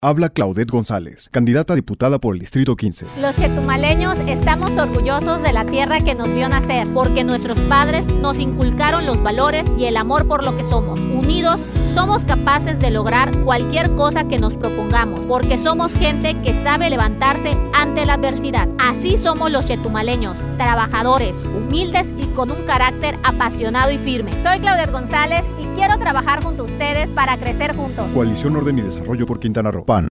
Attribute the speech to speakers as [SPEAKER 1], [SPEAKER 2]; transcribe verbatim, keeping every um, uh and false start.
[SPEAKER 1] Habla Claudette González, candidata a diputada por el Distrito quince.
[SPEAKER 2] Los chetumaleños estamos orgullosos de la tierra que nos vio nacer, porque nuestros padres nos inculcaron los valores y el amor por lo que somos. Unidos, somos capaces de lograr cualquier cosa que nos propongamos, porque somos gente que sabe levantarse ante la adversidad. Así somos los chetumaleños, trabajadores, humildes y con un carácter apasionado y firme. Soy Claudette González y quiero trabajar junto a ustedes para crecer juntos.
[SPEAKER 1] Coalición Orden y Desarrollo por Quintana Roo. P A N.